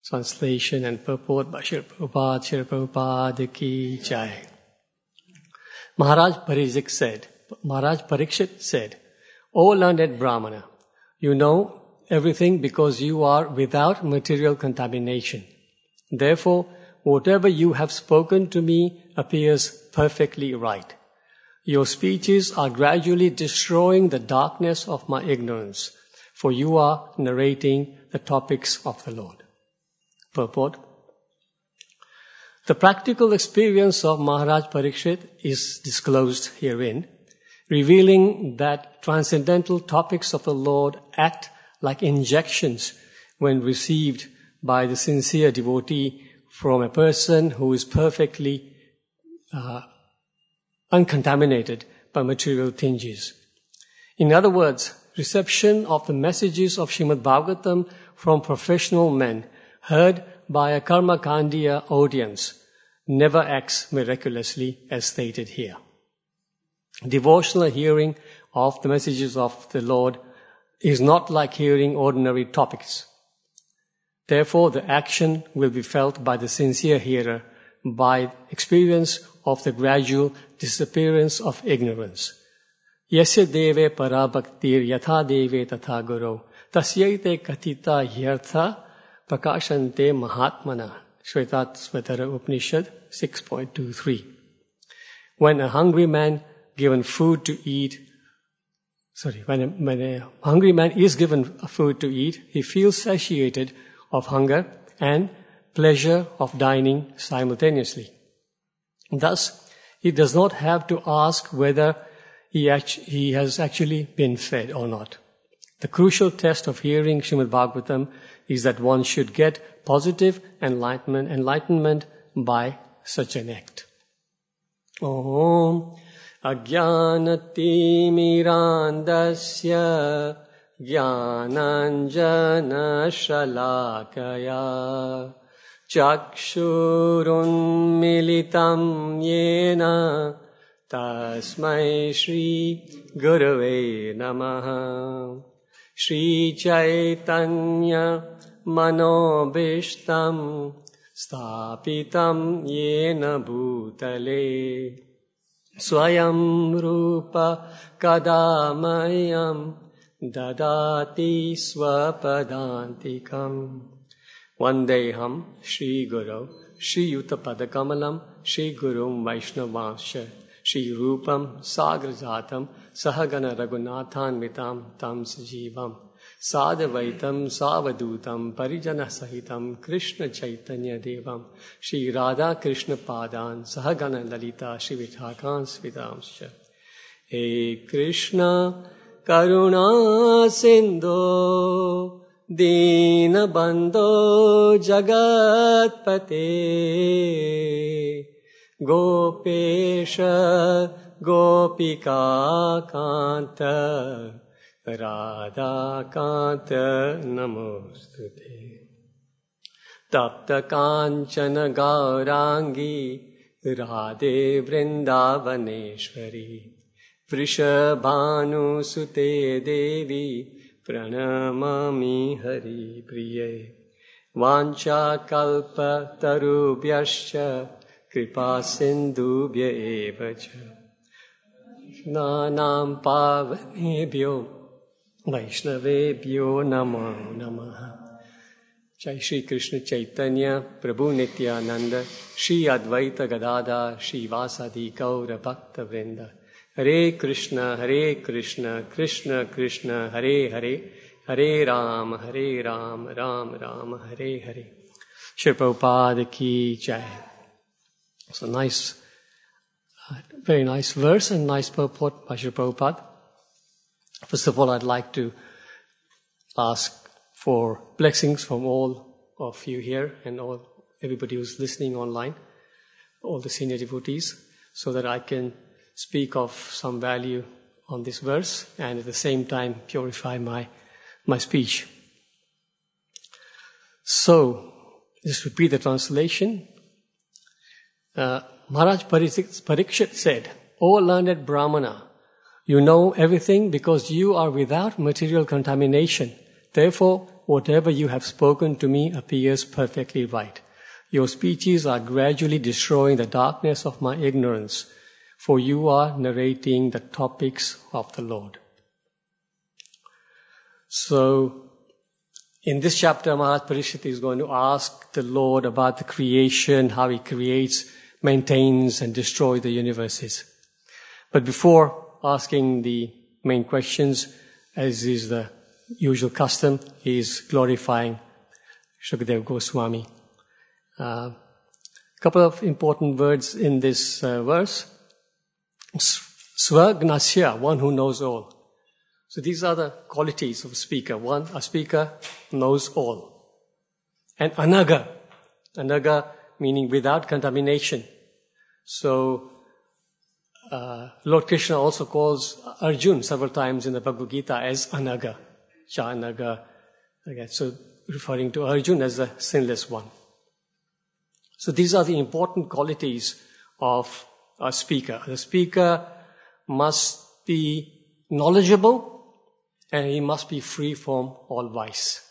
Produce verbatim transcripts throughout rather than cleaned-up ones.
Translation and purport by Srila Prabhupada, Srila Prabhupada ki jai. Maharaj Parikshit said, Maharaj Parikshit said, O learned Brahmana, you know everything because you are without material contamination. Therefore, whatever you have spoken to me appears perfectly right. Your speeches are gradually destroying the darkness of my ignorance, for you are narrating the topics of the Lord. Purport. The practical experience of Maharaj Parikshit is disclosed herein, revealing that transcendental topics of the Lord act like injections when received by the sincere devotee from a person who is perfectly uh, uncontaminated by material tinges. In other words, reception of the messages of Srimad Bhagavatam from professional men heard by a Karmakandiya audience never acts miraculously as stated here. Devotional hearing of the messages of the Lord is not like hearing ordinary topics. Therefore, the action will be felt by the sincere hearer by experience of the gradual disappearance of ignorance. Yasya deve parabhaktir yatha deve tatha guru tasyaite katita hyartha prakashante mahatmana. Shvetasvatara Upanishad six point two three. When a hungry man given food to eat, sorry, when a, when a hungry man is given food to eat, he feels satiated of hunger and pleasure of dining simultaneously. Thus, he does not have to ask whether he, actu- he has actually been fed or not. The crucial test of hearing Srimad Bhagavatam is that one should get positive enlightenment, enlightenment by such an act. Om Ajnanati Mirandasya Jnananjana Shalakaya Chakshurun Militam Yena Tasmai Shri Gurave Namaha Shri Chaitanya Manobishtam Stapitam Yena Bhutale Swayam Rupa Kadamayam Dadati Swapadantikam Vandeham Shri Guru Shri Yuta Padakamalam Shri Gurum Vaishnavansha Shri Rupam Sagrajatam Sahagana Raghunathan Mitam Tam Sajivam Sadavaitam Savadutam Parijana Sahitam Krishna Chaitanya Devam Shri Radha Krishna Padan Sahagana Lalita Shri Vithakan Svidamscha. Hey Krishna Karuna Sindhu Dina Bandho Jagatpate Gopesha Gopika Kanta Radha Kanta Namostute Tapta Kanchana Gaurangi Radhe Vrindavaneshwari Vrishabhanu Sute Devi Pranamami Hari Priye Vancha Kalpa Tarubhyascha Kripa Sindhubhya Evacha Nanam Pavanebhyo Vaishnavebhyo Namo Namaha. Jai Shri Krishna Chaitanya Prabhu Nityananda Shri Advaita Gadadhar Shri Vasadi Gaura Bhakta Vrinda. Hare Krishna Hare Krishna Krishna Krishna Hare Hare Hare Ram Hare Ram Ram Ram Hare Hare. Shri Prabhupada ki jai. It's a nice, uh, very nice verse and nice purport by Shri Prabhupada. First of all, I'd like to ask for blessings from all of you here and all everybody who's listening online, all the senior devotees, so that I can speak of some value on this verse and at the same time purify my, my speech. So, just repeat the translation. Uh, Maharaj Parikshit said, O learned Brahmana, you know everything because you are without material contamination. Therefore, whatever you have spoken to me appears perfectly right. Your speeches are gradually destroying the darkness of my ignorance, for you are narrating the topics of the Lord. So, in this chapter, Maharaj Parikshit is going to ask the Lord about the creation, how He creates, maintains, and destroys the universes. But before asking the main questions, as is the usual custom, he is glorifying Shukadeva Goswami. A uh, couple of important words in this uh, verse. Swagnasya, one who knows all. So these are the qualities of a speaker. One, a speaker knows all. And anaga, anaga meaning without contamination. So uh, Lord Krishna also calls Arjun several times in the Bhagavad Gita as anaga, cha anaga. Okay, so referring to Arjun as the sinless one. So these are the important qualities of a speaker. The speaker must be knowledgeable and he must be free from all vice.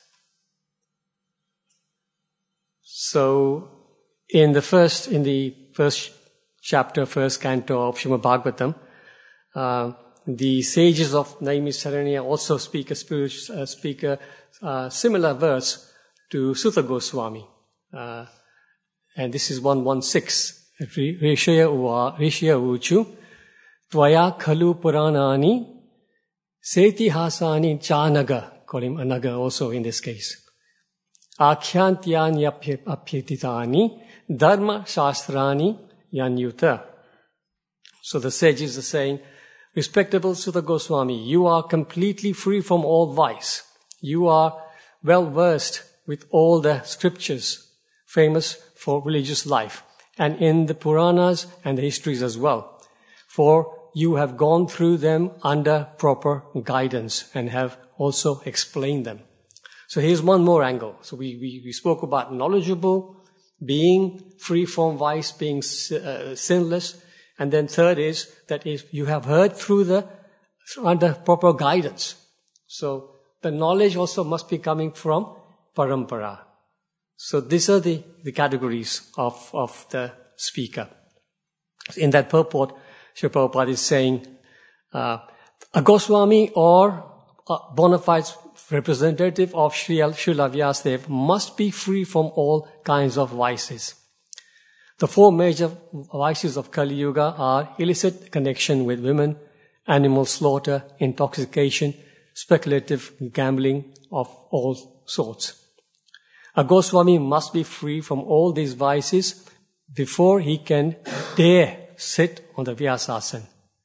So in the first, in the first chapter, first canto of Srimad Bhagavatam, uh, the sages of Naimisaranya also speak a spiritual, uh, speak a uh, similar verse to Sutta Goswami. Uh, and this is one sixteen. Rishaya uchu, Tvaya khalu puranani, seti hasani chanaga, call him anaga also in this case. Akhyantyan apyatitani, dharma shastrani yanyuta. So the sages are saying, respectable Sutta Goswami, you are completely free from all vice. You are well versed with all the scriptures famous for religious life, and in the Puranas and the histories as well. For you have gone through them under proper guidance and have also explained them. So here's one more angle. So we, we, we spoke about knowledgeable, being free from vice, being uh, sinless. And then third is that if you have heard through the, under proper guidance. So the knowledge also must be coming from parampara. So these are the, the categories of, of the speaker. In that purport, Srila Prabhupada is saying, uh, a Goswami or a bona fide representative of Srila Vyasadeva must be free from all kinds of vices. The four major vices of Kali Yuga are illicit connection with women, animal slaughter, intoxication, speculative gambling of all sorts. A Goswami must be free from all these vices before he can dare sit on the Vyasasana.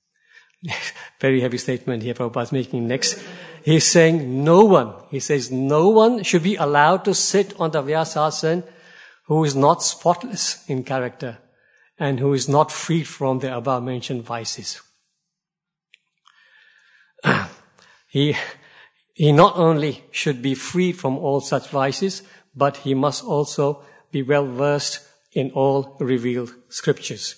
Very heavy statement here Prabhupada is making next. He's saying no one, he says no one should be allowed to sit on the Vyasasana who is not spotless in character and who is not free from the above mentioned vices. he, he not only should be free from all such vices, but he must also be well versed in all revealed scriptures.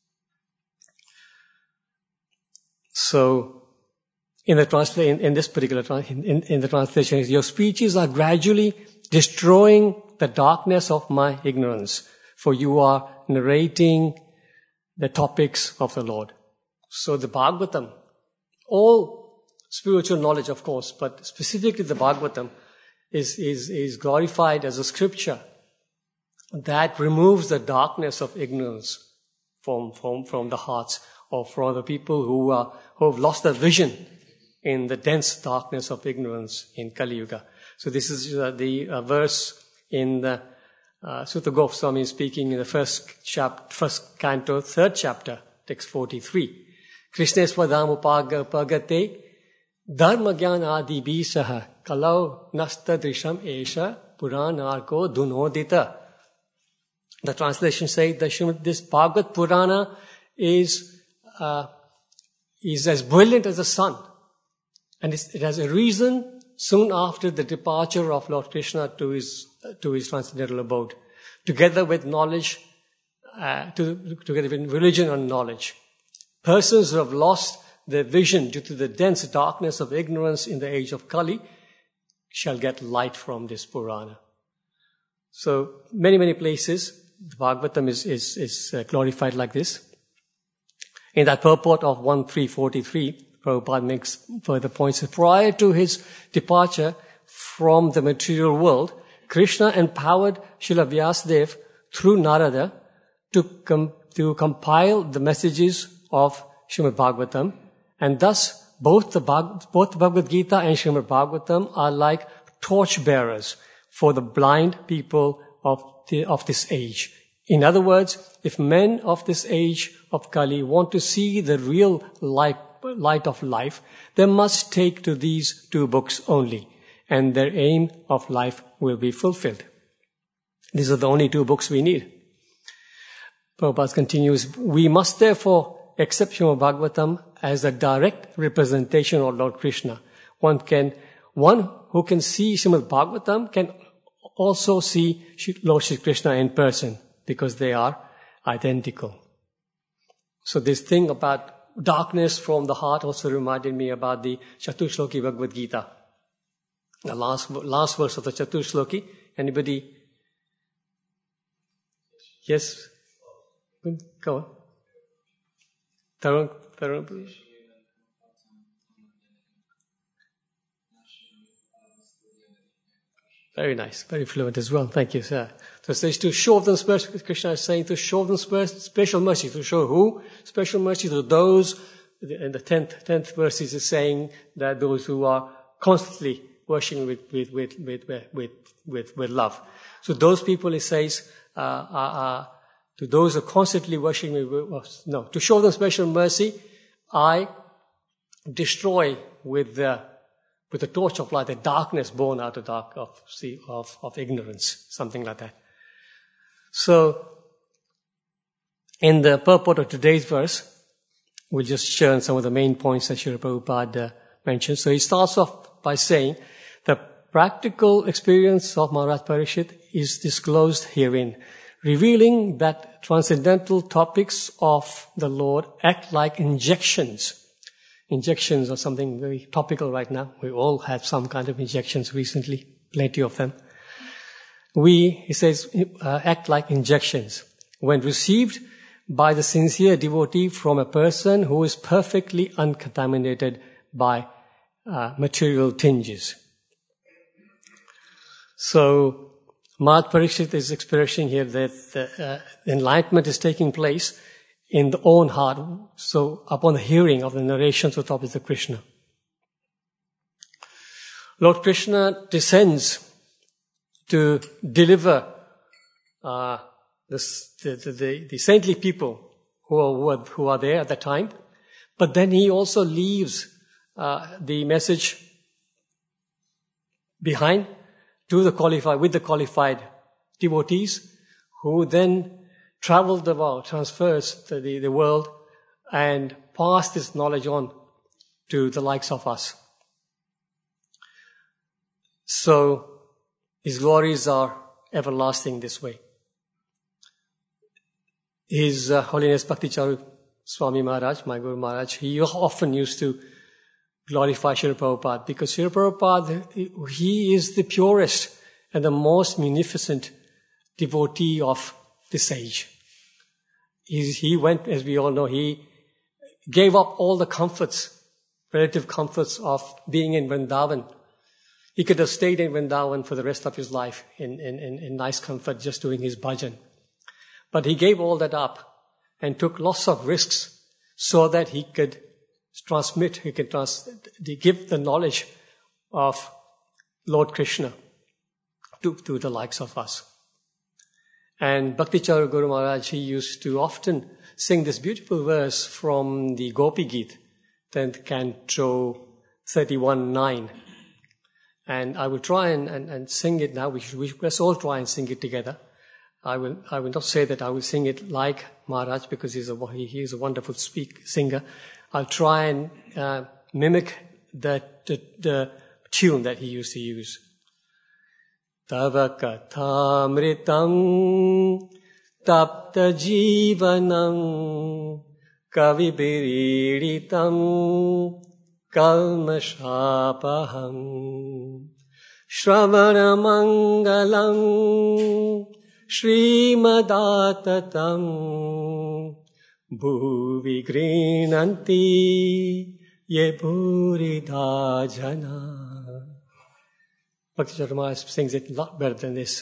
So, in the transla- in, in this particular tra- in, in, in the translation, your speeches are gradually destroying the darkness of my ignorance, for you are narrating the topics of the Lord. So the Bhagavatam, all spiritual knowledge, of course, but specifically the Bhagavatam, is, is, is glorified as a scripture that removes the darkness of ignorance from, from, from the hearts of from the people who are, who have lost their vision in the dense darkness of ignorance in Kali Yuga. So this is uh, the uh, verse in the uh, Sutta Goswami speaking in the first chapter, first canto, third chapter, text forty-three. Krishna swadam upagate dharma gyan adi bisaha kalau nasta drisham esha puranarko dunodita. The translation says that this Bhagavad Purana is uh, is as brilliant as the sun, and it's, it has arisen soon after the departure of Lord Krishna to his uh, to his transcendental abode, together with knowledge, uh, to, together with religion and knowledge. Persons who have lost their vision due to the dense darkness of ignorance in the age of Kali shall get light from this Purana. So many, many places, the Bhagavatam is, is, is uh, glorified like this. In that purport of thirteen forty-three, Prabhupada makes further points. Prior to his departure from the material world, Krishna empowered Srila Vyasadeva through Narada to, com- to compile the messages of Srimad Bhagavatam, and thus both the, Bhag- both the Bhagavad Gita and Srimad Bhagavatam are like torchbearers for the blind people of, the, of this age. In other words, if men of this age of Kali want to see the real light, light of life, they must take to these two books only, and their aim of life will be fulfilled. These are the only two books we need. Prabhupada continues, we must therefore accept Srimad Bhagavatam as a direct representation of Lord Krishna. One can, one who can see Srimad Bhagavatam can also see Lord Shri Krishna in person, because they are identical. So this thing about darkness from the heart also reminded me about the Chaturshloki Bhagavad Gita. The last, last verse of the Chaturshloki. Anybody? Yes? Go on. Tarun, Tarun, please. Very nice, very fluent as well. Thank you, sir. So it says to show them special, Krishna is saying to show them special mercy. To show who? Special mercy to those, and the tenth, tenth verse is saying that those who are constantly worshiping with, with, with, with, with, with, with love. So those people, it says, uh, are, are, to those who are constantly worshiping with, no, to show them special mercy, I destroy with the with the torch of light, the darkness born out of dark of, of, of ignorance, something like that. So, in the purport of today's verse, we'll just share some of the main points that Srila Prabhupada uh, mentioned. So he starts off by saying, the practical experience of Maharaj Parikshit is disclosed herein, revealing that transcendental topics of the Lord act like injections. Injections are something very topical right now. We all had some kind of injections recently, plenty of them. We, he says, uh, act like injections when received by the sincere devotee from a person who is perfectly uncontaminated by uh, material tinges. So, Maharaj Parikshit is expressing here that the, uh, enlightenment is taking place in the own heart, so upon the hearing of the narrations of topics of Krishna. Lord Krishna descends to deliver uh, this, the, the, the saintly people who are, who are, who are there at the time, but then he also leaves uh, the message behind to the qualified, with the qualified devotees, who then travel the world, transfers the, the, the world, and pass this knowledge on to the likes of us. So, his glories are everlasting this way. His uh, Holiness Bhakticharu Swami Maharaj, my Guru Maharaj, he often used to glorify Srila Prabhupada, because Srila Prabhupada, he is the purest and the most munificent devotee of this age. He, he went, as we all know, he gave up all the comforts, relative comforts of being in Vrindavan. He could have stayed in Vrindavan for the rest of his life in, in, in, in nice comfort, just doing his bhajan. But he gave all that up and took lots of risks so that he could transmit, he could trans, give the knowledge of Lord Krishna to, to the likes of us. And Bhakticharu Guru Maharaj, he used to often sing this beautiful verse from the Gopi Geet, tenth Canto thirty-one nine. And I will try and, and, and sing it now. We should, we, let's all try and sing it together. I will, I will not say that I will sing it like Maharaj, because he's a, he, he is a wonderful speak, singer. I'll try and uh, mimic the, the, the tune that he used to use. Tava kathamritam tapta jivanam kavibiritam kalmashapaham Shravana Mangalam Srimadattatam Bhuvi Grinanti Ye Bhurida Jana. Bhakti Chaitanya sings it a lot better than this.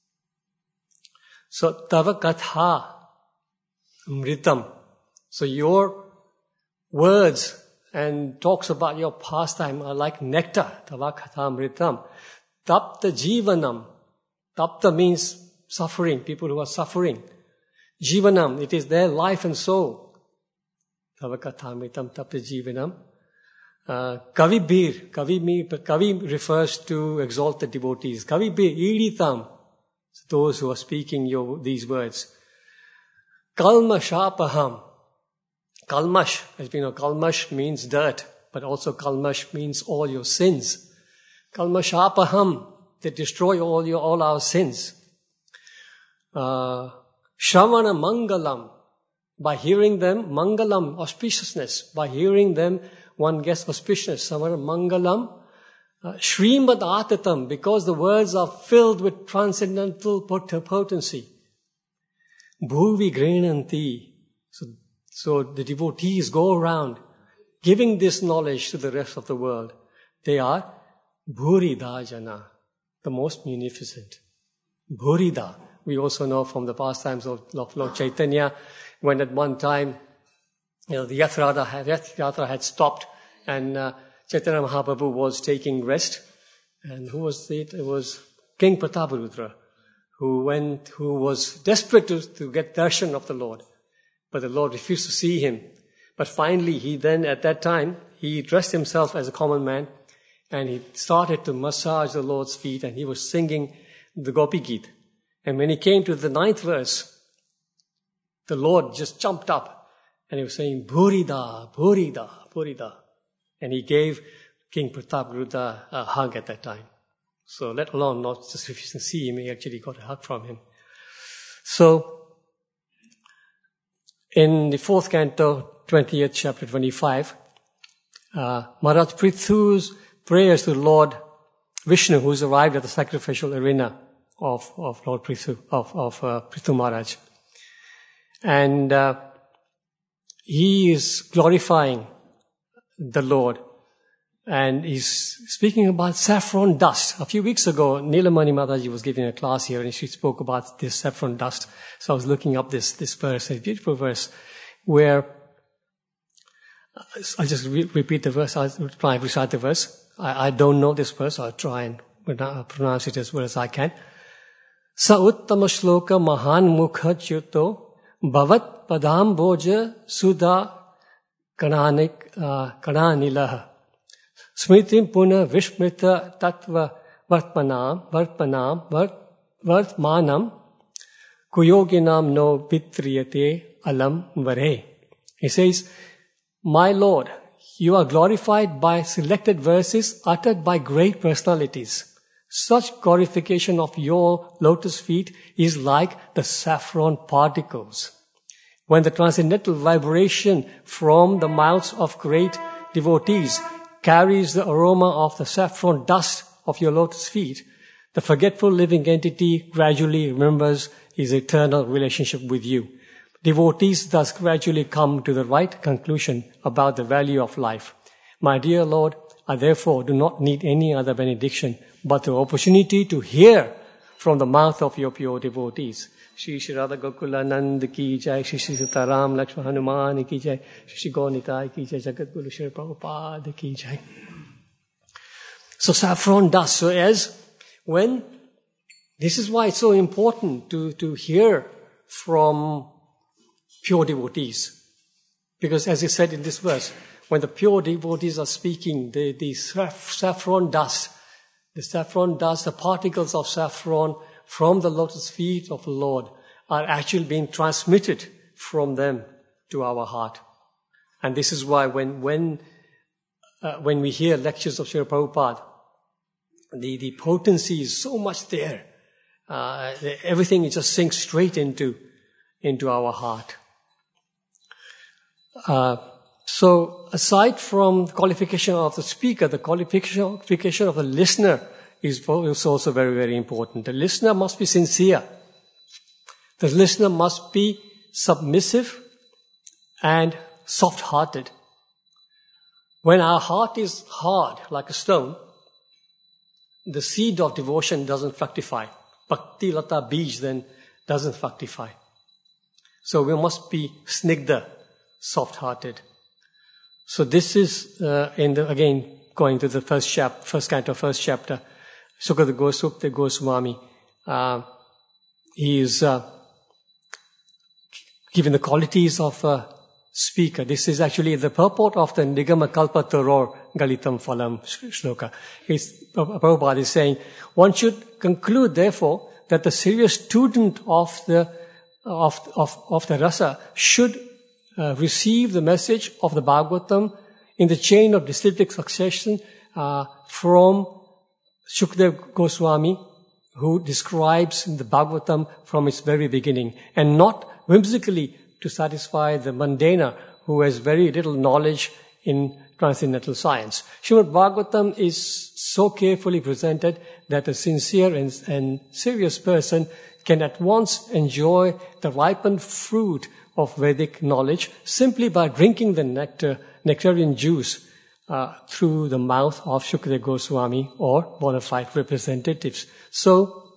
So, Tava Katha Amritam. So your words and talks about your pastime are like nectar. Tava Katha Amritam. Tapta Jivanam. Tapta means suffering, people who are suffering. Jivanam, it is their life and soul. Tava Katha Amritam, Tapta Jivanam. Uh, Kavibir, Kavi, Kavi refers to exalted devotees. Kavibir, Iritam, those who are speaking your, these words. Kalmashapaham. Kalmash, as we know, Kalmash means dirt, but also Kalmash means all your sins. Kalmashapaham, they destroy all your, all our sins. Uh, Shravana Mangalam, by hearing them, Mangalam, auspiciousness, by hearing them, one gets auspiciousness. Shravana Mangalam, uh, Srimad Atatam, because the words are filled with transcendental potency. Bhuvi Grinanti, so, so the devotees go around giving this knowledge to the rest of the world. They are Bhurida Jana, the most munificent. Bhurida. We also know from the pastimes of Lord Chaitanya, when at one time, you know, the Yatra had, Yatra had stopped and uh, Chaitanya Mahaprabhu was taking rest. And who was it? It was King Prataparudra, who went, who was desperate to, to get darshan of the Lord. But the Lord refused to see him. But finally, he then, at that time, he dressed himself as a common man and he started to massage the Lord's feet and he was singing the Gopi Geet. And when he came to the ninth verse, the Lord just jumped up and he was saying, Bhurida, Bhurida, Bhurida. And he gave King Prataparudra a hug at that time. So let alone not just refusing to see him, he actually got a hug from him. So, in the fourth canto, twentieth chapter twenty-five, uh, Maharaj Prithu's prayers to Lord Vishnu, who's arrived at the sacrificial arena of, of Lord Prithu, of, of uh, Prithu Maharaj. And uh, he is glorifying the Lord. And he's speaking about saffron dust. A few weeks ago, Nilamani Mataji was giving a class here and she spoke about this saffron dust. So I was looking up this, this verse, a beautiful verse, where, I'll just re- repeat the verse, I'll try and recite the verse. I, I don't know this verse, I'll try and pronounce it as well as I can. Sa uttama shloka mahan mukha chuto bhavat padam boja sudha kananik kananilaha. Smritim puna vishmrita tattva vartmanam vartmanam vartmanam kuyoginam no vitriyate alam vare. He says, my Lord, you are glorified by selected verses uttered by great personalities. Such glorification of your lotus feet is like the saffron particles. When the transcendental vibration from the mouths of great devotees carries the aroma of the saffron dust of your lotus feet, the forgetful living entity gradually remembers his eternal relationship with you. Devotees thus gradually come to the right conclusion about the value of life. My dear Lord, I therefore do not need any other benediction but the opportunity to hear from the mouth of your pure devotees. Shri Shri Radha Gokula Nand ki jai, Shri Shri Sitaram Lakshman Hanuman ki jai, Shri Shri Gaunitai ki jai, Jagat Guru Shri Prabhupada ki jai. So saffron dust. So as when, this is why it's so important to, to hear from pure devotees. Because as he said in this verse, when the pure devotees are speaking, the, the saffron dust, the saffron dust, the particles of saffron from the lotus feet of the Lord are actually being transmitted from them to our heart. And this is why when when uh, when we hear lectures of Srila Prabhupada, the, the potency is so much there. Uh, everything it just sinks straight into, into our heart. Uh, so aside from the qualification of the speaker, the qualification, qualification of the listener is also very, very important. The listener must be sincere. The listener must be submissive and soft-hearted. When our heart is hard like a stone, the seed of devotion doesn't fructify. Bhakti lata bij then doesn't fructify. So we must be snigdha, soft-hearted. So this is, uh, in the, again, going to the first chap, first canto, first chapter, Sukadeva Gosukta Goswami, uh, he is uh, given the qualities of a speaker. This is actually the purport of the Nigama Kalpa Taror Galitam Phalam shloka. He's, Prabhupada is saying, one should conclude, therefore, that the serious student of the of of, of the rasa should uh, receive the message of the Bhagavatam in the chain of disciplic succession uh, from Shukadeva Goswami, who describes the Bhagavatam from its very beginning, and not whimsically to satisfy the mundaner who has very little knowledge in transcendental science. Srimad Bhagavatam is so carefully presented that a sincere and, and serious person can at once enjoy the ripened fruit of Vedic knowledge simply by drinking the nectar, nectarian juice uh, through the mouth of Shukadeva Goswami or bona fide representatives. So,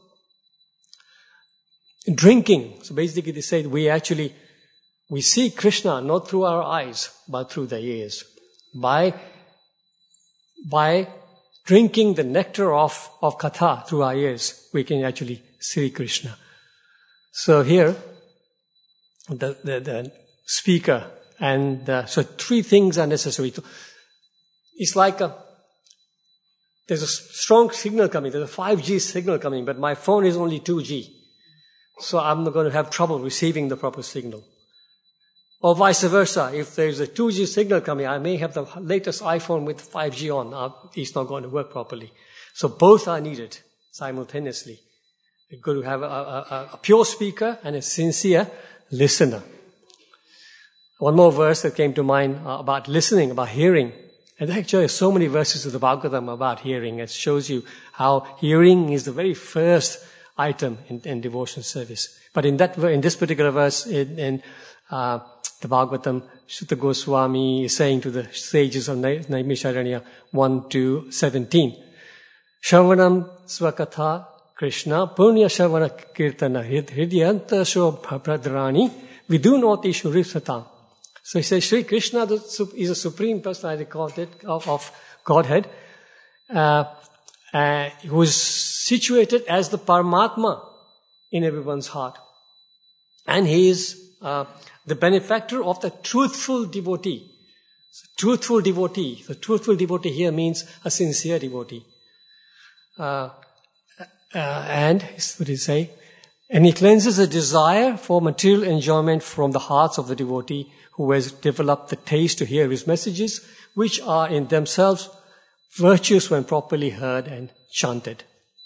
drinking, so basically they say we actually, we see Krishna not through our eyes, but through the ears. By, by drinking the nectar of, of katha through our ears, we can actually see Krishna. So here, the, the, the speaker and the, so three things are necessary. To, it's like a, there's a strong signal coming, there's a five G signal coming, but my phone is only two G. So I'm not going to have trouble receiving the proper signal. Or vice versa, if there's a two G signal coming, I may have the latest iPhone with five G on. Uh, it's not going to work properly. So both are needed simultaneously. You've got to have a, a, a pure speaker and a sincere listener. One more verse that came to mind uh, about listening, about hearing. And actually there's so many verses of the Bhagavatam about hearing. It shows you how hearing is the very first item in, in devotion service. But in that, in this particular verse, in, in uh, the Bhagavatam, Sutta Goswami is saying to the sages of Naimisharanya one to seventeen, Shravanam Svakatha Krishna Punya Shravana Kirtana Hridyanta Shobhadrani Vidunoti Shurisatam. So he says, Sri Krishna is a supreme personality of, of Godhead, uh, uh, who is situated as the Paramatma in everyone's heart. And he is uh, the benefactor of the truthful devotee. So, truthful devotee. The truthful devotee here means a sincere devotee. Uh, uh, and, what did he say? And he cleanses the desire for material enjoyment from the hearts of the devotee who has developed the taste to hear his messages, which are in themselves virtuous when properly heard and chanted.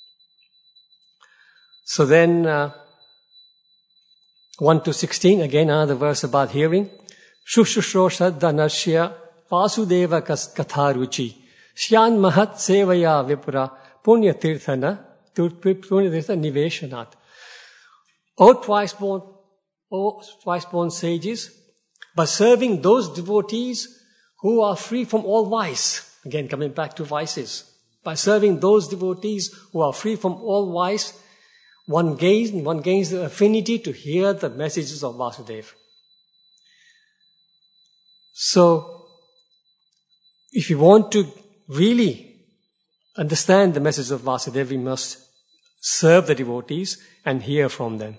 So then, uh, one to sixteen, again another verse about hearing. Shushushro Danashya Vasudeva Katharuchi Shyan Mahat Sevaya Vipura Punya Tirthana Punya Tirtha Niveshanat. O twice born, O twice born sages, by serving those devotees who are free from all vice. Again, coming back to vices. By serving those devotees who are free from all vice, one gains, one gains the affinity to hear the messages of Vasudeva. So, if you want to really understand the message of Vasudeva, we must serve the devotees and hear from them.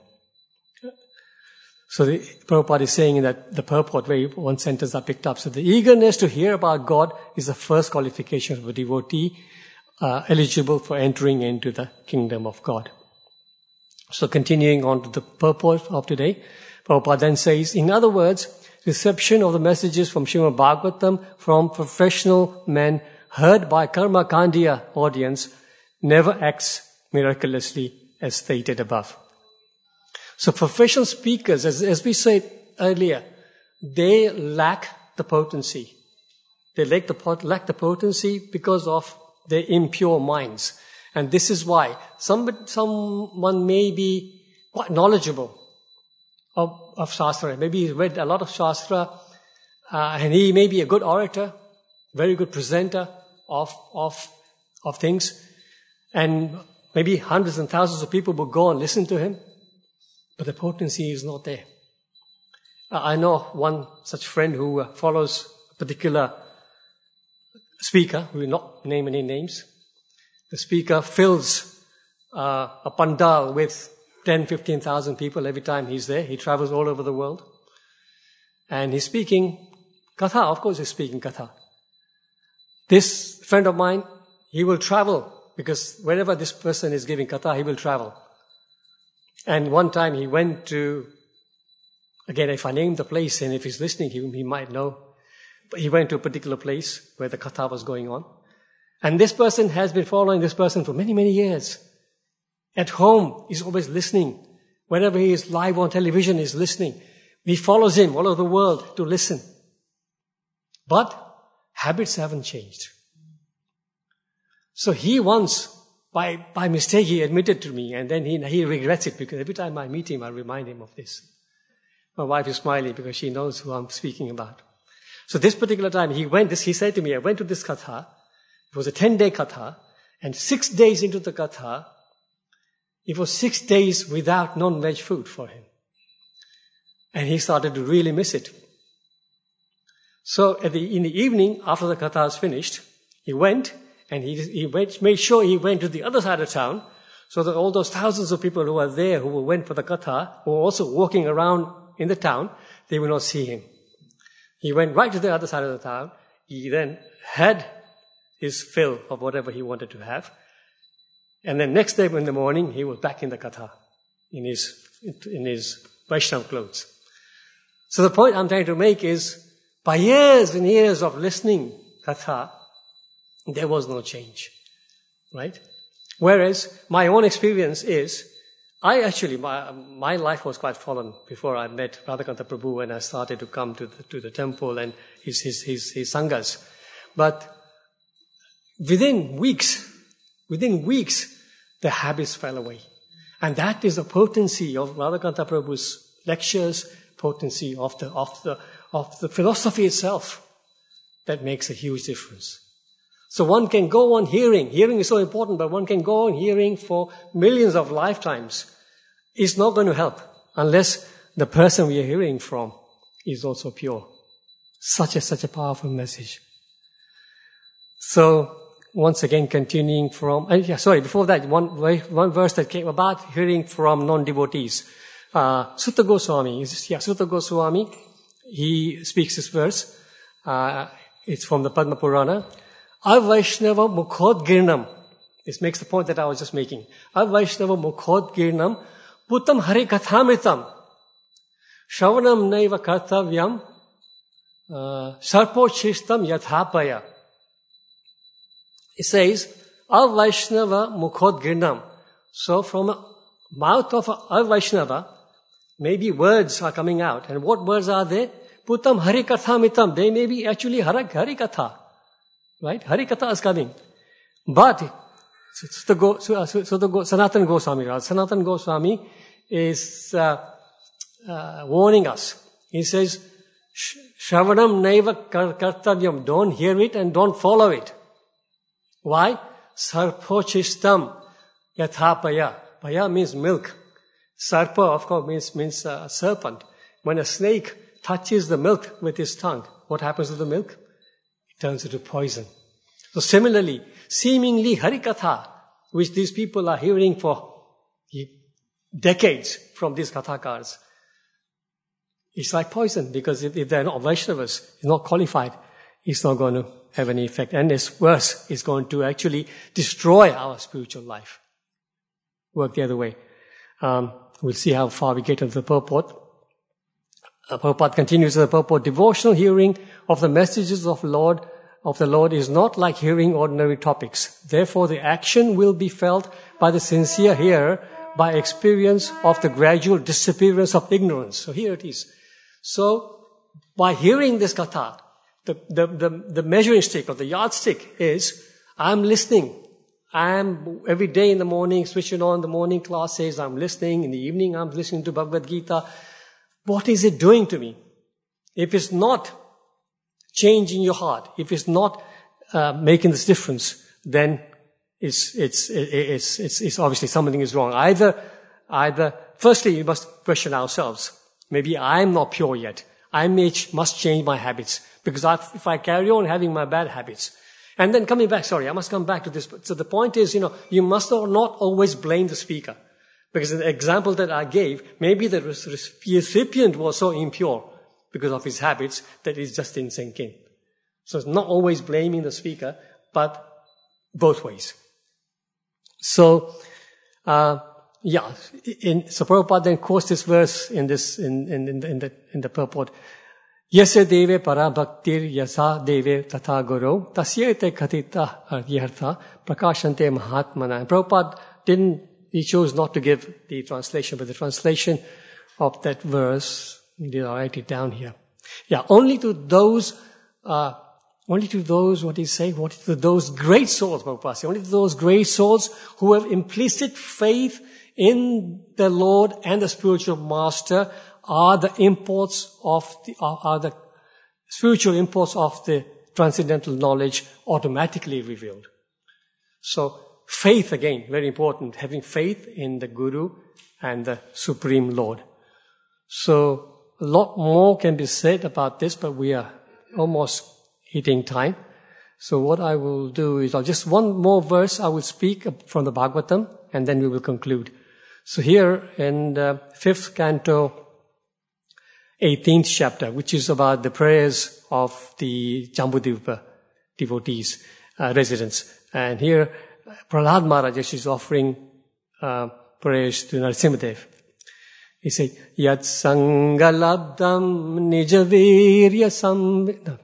So the Prabhupada is saying that the purport, where one sentence I picked up. So the eagerness to hear about God is the first qualification of a devotee uh, eligible for entering into the kingdom of God. So continuing on to the purport of today, Prabhupada then says, in other words, reception of the messages from Srimad Bhagavatam from professional men heard by Karma Kandiya audience never acts miraculously as stated above. So professional speakers, as, as we said earlier, they lack the potency. They lack the, lack the potency because of their impure minds. And this is why somebody, someone may be quite knowledgeable of, of Shastra. Maybe he's read a lot of Shastra, uh, and he may be a good orator, very good presenter of, of, of things. And maybe hundreds and thousands of people will go and listen to him, but the potency is not there. Uh, I know one such friend who uh, follows a particular speaker, we will not name any names. The speaker fills uh, a pandal with ten, fifteen thousand people every time he's there. He travels all over the world. And he's speaking katha. Of course he's speaking katha. This friend of mine, he will travel because wherever this person is giving katha, he will travel. And one time he went to, again, if I name the place and if he's listening, he, he might know. But he went to a particular place where the katha was going on. And this person has been following this person for many, many years. At home, he's always listening. Whenever he is live on television, he's listening. He follows him all over the world to listen. But habits haven't changed. So he once, by, by mistake, he admitted to me, and then he, he regrets it because every time I meet him, I remind him of this. My wife is smiling because she knows who I'm speaking about. So this particular time, he went, this, he said to me, I went to this katha. It was a ten-day katha, and six days into the katha, it was six days without non-veg food for him. And he started to really miss it. So at the, in the evening, after the katha was finished, he went, and he, he went, made sure he went to the other side of town, so that all those thousands of people who were there, who went for the katha, who were also walking around in the town, they will not see him. He went right to the other side of the town. He then had his fill of whatever he wanted to have. And then next day in the morning, he was back in the katha, in his, in his Vaishnava clothes. So the point I'm trying to make is, by years and years of listening katha, there was no change. Right? Whereas my own experience is, I actually, my, my life was quite fallen before I met Radhakanta Prabhu and I started to come to the, to the temple and his, his, his, his sanghas. But within weeks, within weeks, the habits fell away. And that is the potency of Radhakanta Prabhu's lectures, potency of the, of the, of the philosophy itself that makes a huge difference. So one can go on hearing. Hearing is so important, but one can go on hearing for millions of lifetimes. It's not going to help unless the person we are hearing from is also pure. Such a, such a powerful message. So, once again, continuing from, uh, yeah, sorry, before that, one, one verse that came about hearing from non-devotees. Uh, Sutta Goswami, yeah, Sutta Goswami, he speaks this verse. Uh, it's from the Padma Purana. Avaishnava mukhod girnam. This makes the point that I was just making. Avaishnava mukhod girnam putam hari kathamritam shavanam naiva kartavyam sarpo chistam yathapaya. It says, Avaishnava mukhod girnam. So from the mouth of a Vaishnava, maybe words are coming out. And what words are they? Putam hari kathamitam. They may be actually hari katha. Right? Harikatha is coming. But, so the, Go, so, so the Go, Sanatana Goswami, Sanatana Goswami is uh, uh, warning us. He says, Shravanam naiva kartavyam. Don't hear it and don't follow it. Why? Sarpochistam yathapaya. Paya means milk. Sarpa, of course, means, means uh, serpent. When a snake touches the milk with his tongue, what happens to the milk? Turns into poison. So similarly, seemingly Harikatha, which these people are hearing for decades from these Kathakars, it's like poison because if, if they're not Vaishnavas, not qualified, it's not going to have any effect. And it's worse, it's going to actually destroy our spiritual life. Work the other way. Um, we'll see how far we get into the purport. Uh, Prabhupada continues the purport. Devotional hearing of the messages of Lord of the Lord is not like hearing ordinary topics. Therefore, the action will be felt by the sincere hearer by experience of the gradual disappearance of ignorance. So here it is. So, by hearing this katha, the, the, the, the measuring stick or the yardstick is, I'm listening. I'm every day in the morning switching on the morning classes, I'm listening. In the evening, I'm listening to Bhagavad Gita. What is it doing to me? If it's not changing your heart, if it's not uh, making this difference, then it's, it's, it's, it's, it's obviously something is wrong. Either, either, firstly, we must question ourselves. Maybe I'm not pure yet. I may, must change my habits. Because I've, if I carry on having my bad habits, and then coming back, sorry, I must come back to this. So the point is, you know, you must not always blame the speaker. Because in the example that I gave, maybe the recipient was so impure because of his habits that it just didn't sink in. So it's not always blaming the speaker, but both ways. So, uh, yeah, in, so Prabhupada then quotes this verse in this, in, in, in the, in the, in the purport. Yasya deve parabhaktir yasa deve tatha guru tasyete katita aryartha prakashante mahatmana. And Prabhupada didn't, he chose not to give the translation, but the translation of that verse, did I write it down here? Yeah, only to those, uh, only to those, what did he say? What to those great souls, Prabhupada said, only to those great souls who have implicit faith in the Lord and the spiritual master are the imports of the, are the spiritual imports of the transcendental knowledge automatically revealed. So faith, again, very important, having faith in the Guru and the Supreme Lord. So a lot more can be said about this, but we are almost hitting time. So what I will do is, I'll just one more verse I will speak from the Bhagavatam, and then we will conclude. So here in the fifth canto, eighteenth chapter, which is about the prayers of the Jambudvipa devotees, uh, residents. And here, Prahlad Maharaj is offering uh, prayers to Narasimhadev. He said, Yat sangalabdam nijavirya sam... No.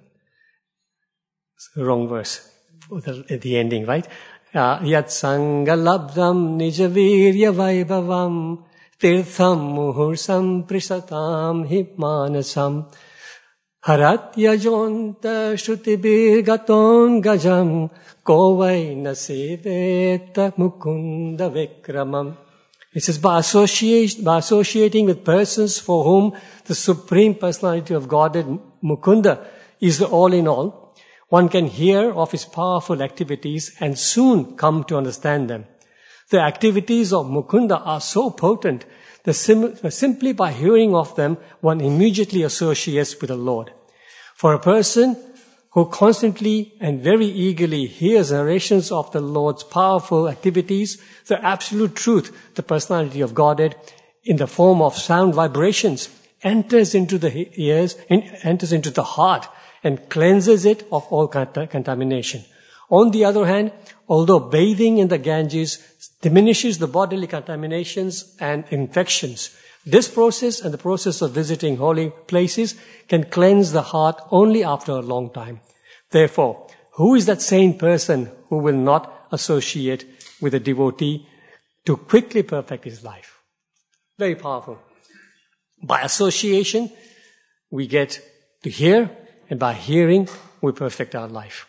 Wrong verse at the ending, right? Uh, Yat sangalabdam nijavirya vaibhavam tirtham muhursam prisatam hipmanasam haratya jonta shrutibir gaton gajam kovai naseveta mukunda vikramam. It says, by, associate, by associating with persons for whom the Supreme Personality of Godhead, Mukunda, is the all-in-all, one can hear of his powerful activities and soon come to understand them. The activities of Mukunda are so potent that sim- simply by hearing of them, one immediately associates with the Lord. For a person who constantly and very eagerly hears narrations of the Lord's powerful activities, the absolute truth, the personality of Godhead, in the form of sound vibrations, enters into the ears, enters into the heart, and cleanses it of all contamination. On the other hand, although bathing in the Ganges diminishes the bodily contaminations and infections, this process and the process of visiting holy places can cleanse the heart only after a long time. Therefore, who is that sane person who will not associate with a devotee to quickly perfect his life? Very powerful. By association, we get to hear, and by hearing, we perfect our life.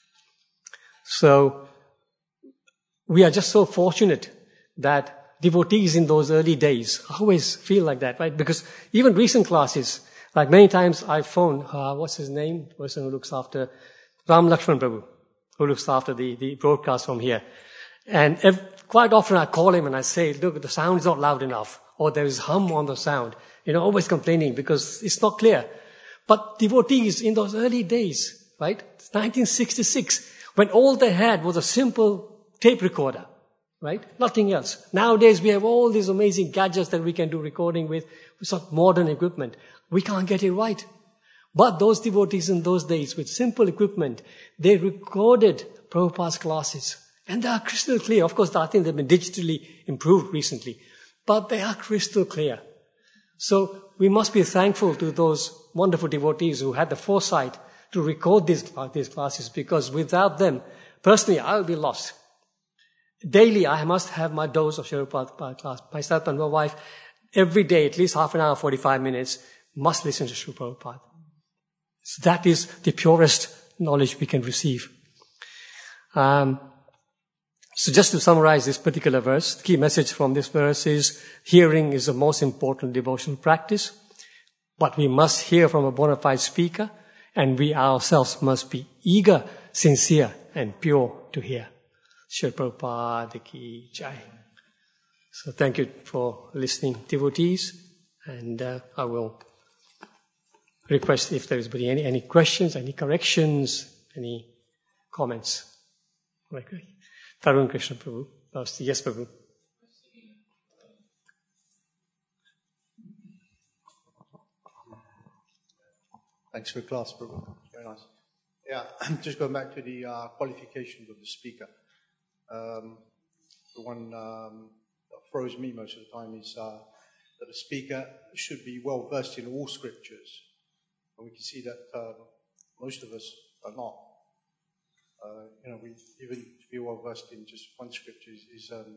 So, we are just so fortunate that devotees in those early days always feel like that, right? Because even recent classes, like many times I phone, uh, what's his name? The person who looks after, Ram Lakshman Prabhu, who looks after the, the broadcast from here. And if, quite often I call him and I say, look, the sound is not loud enough, or there is hum on the sound. You know, always complaining because it's not clear. But devotees in those early days, right? nineteen sixty-six, when all they had was a simple tape recorder, right? Nothing else. Nowadays we have all these amazing gadgets that we can do recording with, with some modern equipment. We can't get it right. But those devotees in those days with simple equipment, they recorded Prabhupada's classes. And they are crystal clear. Of course, I think they've been digitally improved recently. But they are crystal clear. So we must be thankful to those wonderful devotees who had the foresight to record these, uh, these classes, because without them, personally, I'll be lost. Daily, I must have my dose of Srila Prabhupada class. Myself and my wife, every day, at least half an hour, forty-five minutes, must listen to Srila Prabhupada. So that is the purest knowledge we can receive. Um, So just to summarize this particular verse, the key message from this verse is hearing is the most important devotional practice, but we must hear from a bona fide speaker, and we ourselves must be eager, sincere, and pure to hear. Srila Prabhupada Ki Jai. So thank you for listening, devotees, and uh, I will request if there is any, any questions, any corrections, any comments. Okay. Tarun Krishna Prabhu. Yes, Prabhu. Thanks for the class, Prabhu. Very nice. Yeah, just going back to the uh, qualifications of the speaker. Um, the one um, that throws me most of the time is uh, that the speaker should be well versed in all scriptures. And we can see that um, most of us are not. Uh, you know, we even to be well versed in just one scripture is is, um,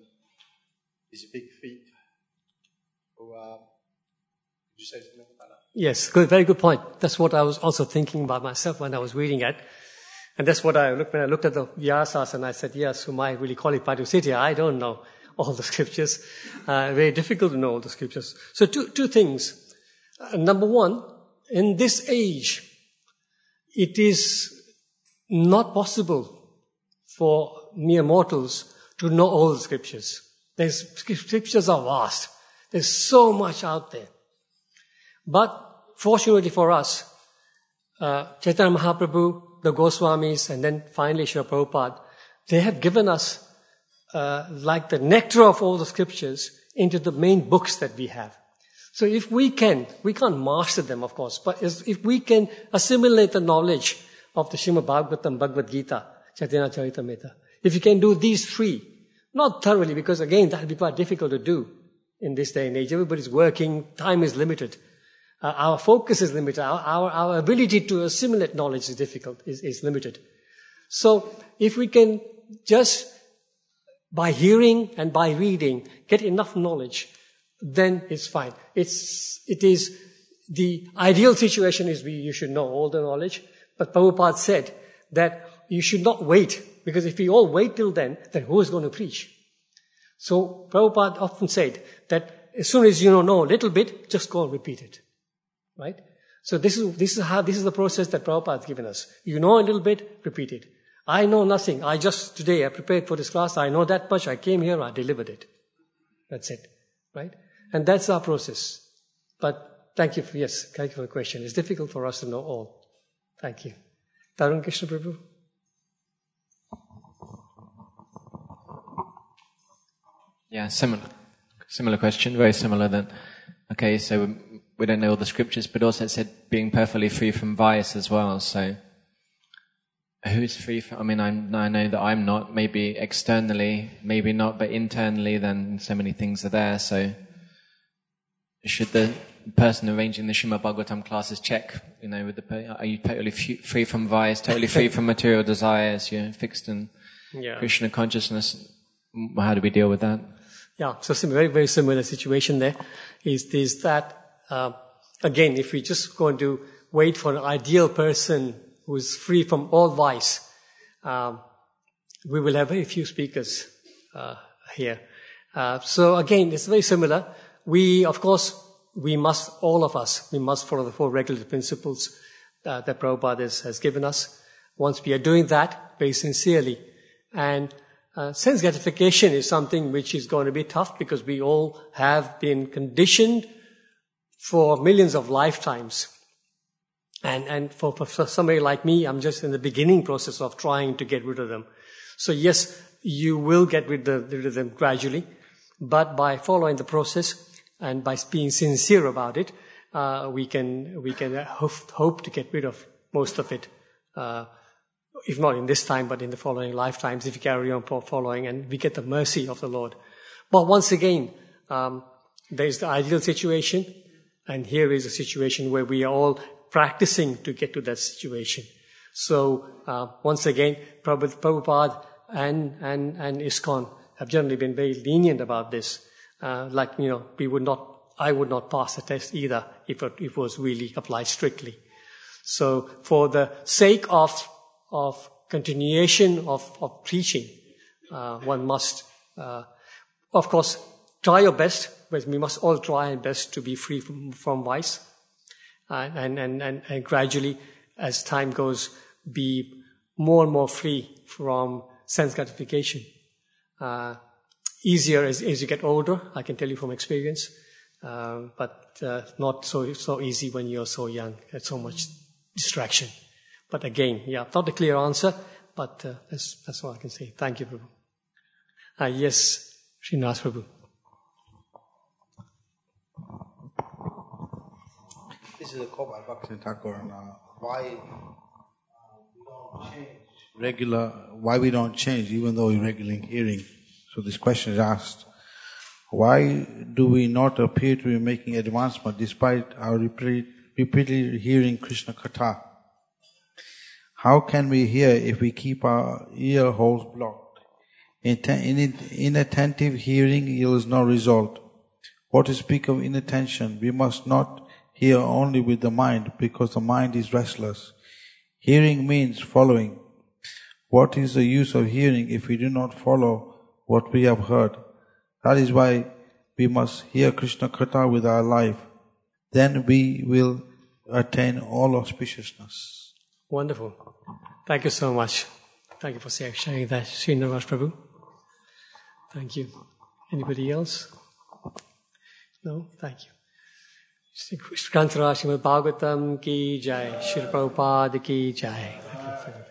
is a big feat. So, uh, could you say something about that? Yes, good, very good point. That's what I was also thinking about myself when I was reading it, and that's what I looked when I looked at the Vyasas, and I said, "Yes, who am I really qualified to sit here? I don't know all the scriptures. Uh, very difficult to know all the scriptures." So, two two things. Uh, number one, in this age, it is not possible for mere mortals to know all the scriptures. The scriptures are vast. There's so much out there. But fortunately for us, uh, Chaitanya Mahaprabhu, the Goswamis, and then finally Srila Prabhupada, they have given us uh, like the nectar of all the scriptures into the main books that we have. So if we can, we can't master them, of course, but if we can assimilate the knowledge of the Srimad Bhagavatam, Bhagavad Gita, Chaitanya Charitamrita. If you can do these three, not thoroughly, because again, that will be quite difficult to do in this day and age. Everybody's working, time is limited. Uh, our focus is limited. Our, our, our ability to assimilate knowledge is difficult, is, is limited. So if we can just, by hearing and by reading, get enough knowledge, then it's fine. It's, it is, the ideal situation is we, you should know all the knowledge. But Prabhupada said that you should not wait, because if we all wait till then, then who is going to preach? So Prabhupada often said that as soon as you know a little bit, just go and repeat it. Right? So this is, this is how, this is the process that Prabhupada has given us. You know a little bit, repeat it. I know nothing. I just, today I prepared for this class. I know that much. I came here, I delivered it. That's it. Right? And that's our process. But thank you for, yes, thank you for the question. It's difficult for us to know all. Thank you. Tarun Krishna Prabhu. Yeah, similar. Similar question, very similar then. Okay, so we don't know all the scriptures, but also it said being perfectly free from vice as well. So who's free from, I mean, I'm, I know that I'm not, maybe externally, maybe not, but internally then so many things are there. So should the person arranging the Srimad Bhagavatam classes check, you know, with the, are you totally f- free from vice, totally free from material desires, you're fixed in yeah. Krishna consciousness? How do we deal with that? Yeah, so some very, very similar situation there is, is that, uh, again, if we just going to wait for an ideal person who is free from all vice, um, we will have very few speakers uh, here. Uh, so again, it's very similar. We, of course, we must, all of us, we must follow the four regulative principles uh, that Prabhupada has, has given us. Once we are doing that very sincerely, and uh, sense gratification is something which is going to be tough because we all have been conditioned for millions of lifetimes. And, and for, for somebody like me, I'm just in the beginning process of trying to get rid of them. So yes, you will get rid of, rid of them gradually, but by following the process and by being sincere about it, uh, we can, we can hope, hope to get rid of most of it. Uh, if not in this time, but in the following lifetimes, if you carry on following, and we get the mercy of the Lord. But once again, um, there is the ideal situation, and here is a situation where we are all practicing to get to that situation. So, uh, once again, Prabhupada and, and, and ISKCON have generally been very lenient about this. Uh, like, you know, we would not, I would not pass the test either if it, if it was really applied strictly. So, for the sake of, of continuation of, of preaching, Uh, one must, uh, of course, try your best, but we must all try our best to be free from, from vice. Uh, and, and, and, and gradually, as time goes, be more and more free from sense gratification. Uh, easier as, as you get older, I can tell you from experience, uh, but uh, not so so easy when you're so young. There's so much distraction. But again, yeah, not a clear answer, but uh, that's, that's all I can say. Thank you, Prabhu. Uh, yes, Srinivas Prabhu. This is a quote by Bhaktivinoda Thakur on uh, why uh, we don't change regular, why we don't change even though we're regularly hearing. So this question is asked, why do we not appear to be making advancement despite our repeat, repeatedly hearing Krishna Katha? How can we hear if we keep our ear holes blocked? Inattentive hearing yields no result. What to speak of inattention? We must not hear only with the mind because the mind is restless. Hearing means following. What is the use of hearing if we do not follow what we have heard? That is why we must hear Krishna Katha with our life. Then we will attain all auspiciousness. Wonderful. Thank you so much. Thank you for sharing that, Srinivas Prabhu. Thank you. Anybody else? No? Thank you. Shri Kanthara Srimad Bhagavatam ki jai. Shri Prabhupada ki jai.